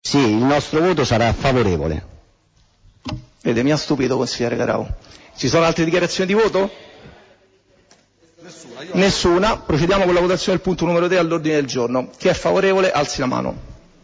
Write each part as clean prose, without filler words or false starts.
Sì, il nostro voto sarà favorevole. Vede, mi ha stupito, consigliere Carau. Ci sono altre dichiarazioni di voto? Nessuna. Procediamo con la votazione del punto numero 3 all'ordine del giorno. Chi è favorevole alzi la mano.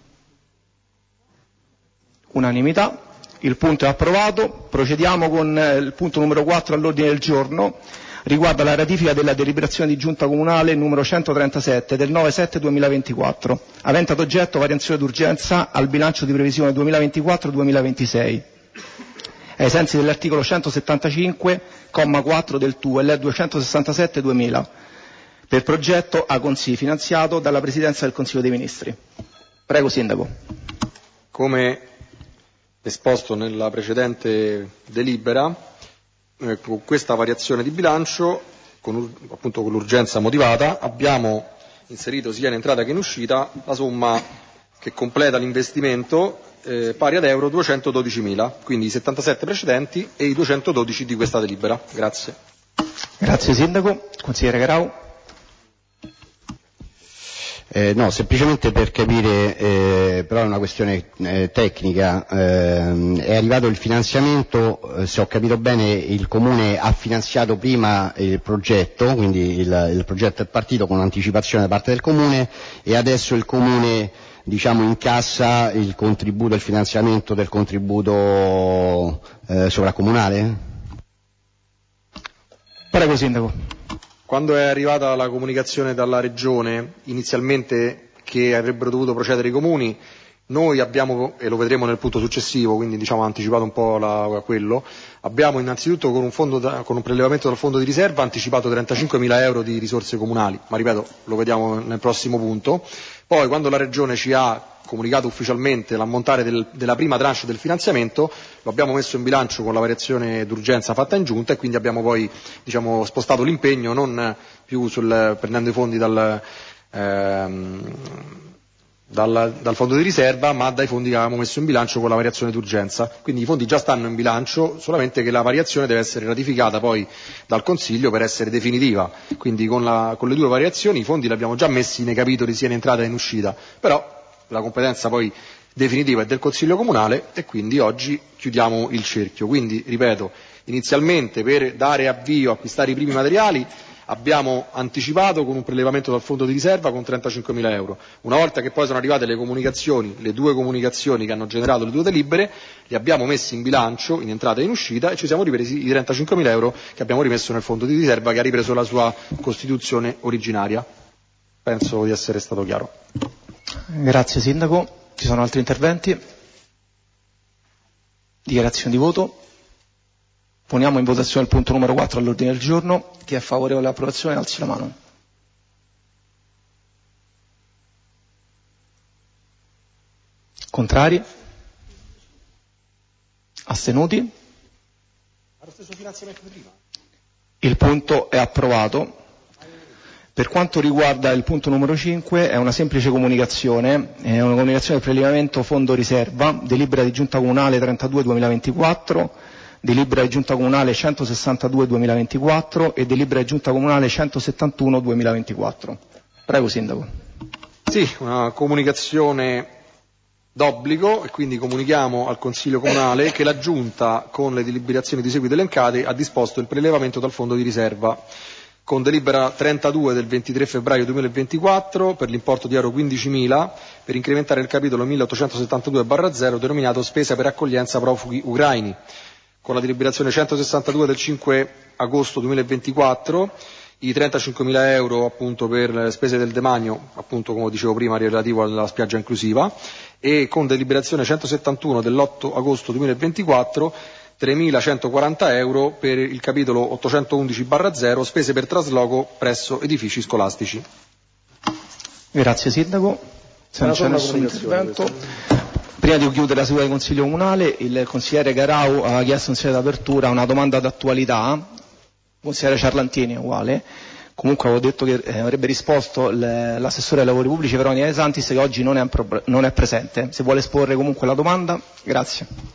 Unanimità. Il punto è approvato. Procediamo con il punto numero 4 all'ordine del giorno. Riguarda la ratifica della deliberazione di giunta comunale numero 137 del 9/7/2024, avente ad oggetto variazione d'urgenza al bilancio di previsione 2024-2026. Ai sensi dell'articolo 175,4 del TUEL 267/2000, per progetto ACONSI finanziato dalla Presidenza del Consiglio dei Ministri. Prego, Sindaco. Come esposto nella precedente delibera, con questa variazione di bilancio, appunto con l'urgenza motivata, abbiamo inserito sia in entrata che in uscita la somma che completa l'investimento pari ad euro 212.000, quindi i 77 precedenti e i 212 di questa delibera. Grazie. Grazie Sindaco. Consigliere Carau. No, semplicemente per capire, però è una questione tecnica, è arrivato il finanziamento, se ho capito bene il Comune ha finanziato prima il progetto, quindi il progetto è partito con anticipazione da parte del Comune e adesso il Comune diciamo incassa il contributo, il finanziamento del contributo sovracomunale? Prego Sindaco. Quando è arrivata la comunicazione dalla Regione, inizialmente che avrebbero dovuto procedere i comuni, noi abbiamo, e lo vedremo nel punto successivo, quindi diciamo anticipato un po' quello, abbiamo innanzitutto con un prelevamento dal fondo di riserva anticipato 35.000 euro di risorse comunali, ma ripeto, lo vediamo nel prossimo punto. Poi quando la Regione ci ha comunicato ufficialmente l'ammontare della prima tranche del finanziamento, lo abbiamo messo in bilancio con la variazione d'urgenza fatta in giunta e quindi abbiamo poi diciamo, spostato l'impegno non più prendendo i fondi dal fondo di riserva, ma dai fondi che avevamo messo in bilancio con la variazione d'urgenza. Quindi i fondi già stanno in bilancio, solamente che la variazione deve essere ratificata poi dal Consiglio per essere definitiva. Quindi con le due variazioni i fondi li abbiamo già messi nei capitoli sia in entrata che in uscita, però la competenza poi definitiva è del Consiglio Comunale e quindi oggi chiudiamo il cerchio. Quindi, ripeto, inizialmente per dare avvio a acquistare i primi materiali abbiamo anticipato con un prelevamento dal fondo di riserva con 35.000 euro. Una volta che poi sono arrivate le comunicazioni, le due comunicazioni che hanno generato le due delibere, li abbiamo messi in bilancio, in entrata e in uscita, e ci siamo ripresi i 35.000 euro che abbiamo rimesso nel fondo di riserva che ha ripreso la sua costituzione originaria. Penso di essere stato chiaro. Grazie Sindaco. Ci sono altri interventi? Dichiarazione di voto? Poniamo in votazione il punto numero 4 all'ordine del giorno. Chi è favorevole all'approvazione alzi la mano. Contrari? Astenuti? Il punto è approvato. Per quanto riguarda il punto numero 5 è una semplice comunicazione, è una comunicazione del prelevamento fondo riserva, delibera di giunta comunale 32/2024, delibera di giunta comunale 162/2024 e delibera di giunta comunale 171/2024. Prego Sindaco. Sì, una comunicazione d'obbligo e quindi comunichiamo al Consiglio Comunale che la Giunta con le deliberazioni di seguito elencate ha disposto il prelevamento dal fondo di riserva con delibera 32 del 23 febbraio 2024 per l'importo di euro 15.000 per incrementare il capitolo 1872/0 denominato spesa per accoglienza profughi ucraini. Con la deliberazione 162 del 5 agosto 2024 i 35.000 euro appunto per le spese del demanio, appunto come dicevo prima relativo alla spiaggia inclusiva, e con deliberazione 171 dell'8 agosto 2024 3.140 euro per il capitolo 811/0 spese per trasloco presso edifici scolastici. Grazie Sindaco. Se non c'è nessun intervento, prima di chiudere la seduta del Consiglio Comunale, il consigliere Carau aveva chiesto in sede d'apertura una domanda d'attualità, il consigliere Ciarlantini è uguale, comunque avevo detto che avrebbe risposto l'assessore ai lavori pubblici Veronica De Santis che oggi non è presente. Se vuole esporre comunque la domanda, grazie.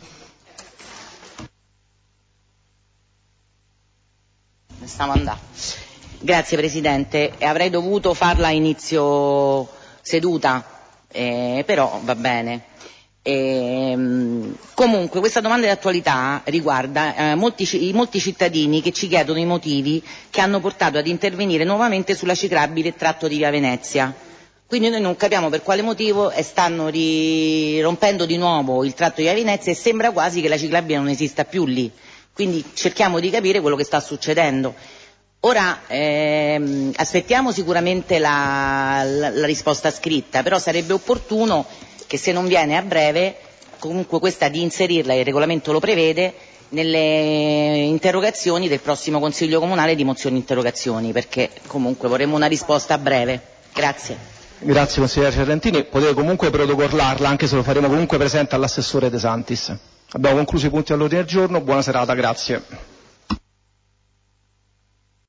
Grazie Presidente, avrei dovuto farla a inizio seduta, però va bene. Comunque questa domanda di attualità riguarda molti cittadini che ci chiedono i motivi che hanno portato ad intervenire nuovamente sulla ciclabile tratto di via Venezia. Quindi noi non capiamo per quale motivo stanno rompendo di nuovo il tratto di via Venezia e sembra quasi che la ciclabile non esista più lì. Quindi cerchiamo di capire quello che sta succedendo. Ora aspettiamo sicuramente la risposta scritta, però sarebbe opportuno che se non viene a breve, comunque questa di inserirla, il regolamento lo prevede, nelle interrogazioni del prossimo Consiglio Comunale di mozioni e interrogazioni, perché comunque vorremmo una risposta a breve. Grazie. Grazie consigliere Ferrentini, potete comunque protocollarla anche se lo faremo comunque presente all'assessore De Santis. Abbiamo concluso i punti all'ordine del giorno, buona serata, grazie.